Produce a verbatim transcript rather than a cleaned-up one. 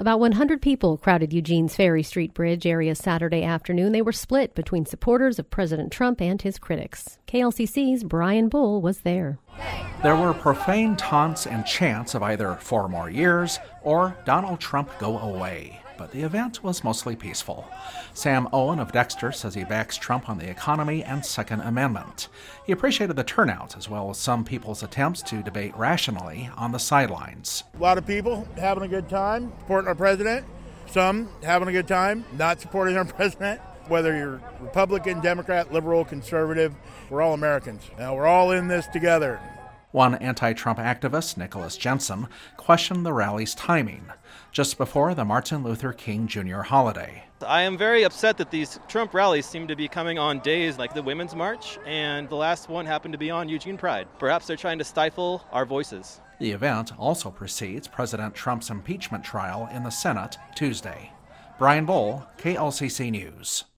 About one hundred people crowded Eugene's Ferry Street Bridge area Saturday afternoon. They were split between supporters of President Trump and his critics. K L C C's Brian Bull was there. There were profane taunts and chants of either four more years or Donald Trump go away. But the event was mostly peaceful. Sam Owen of Dexter says he backs Trump on the economy and Second Amendment. He appreciated the turnout as well as some people's attempts to debate rationally on the sidelines. A lot of people having a good time supporting our president. Some having a good time not supporting our president. Whether you're Republican, Democrat, liberal, conservative, we're all Americans. Now we're all in this together. One anti-Trump activist, Nicholas Jensen, questioned the rally's timing, just before the Martin Luther King Junior holiday. I am very upset that these Trump rallies seem to be coming on days like the Women's March, and the last one happened to be on Eugene Pride. Perhaps they're trying to stifle our voices. The event also precedes President Trump's impeachment trial in the Senate Tuesday. Brian Bull, K L C C News.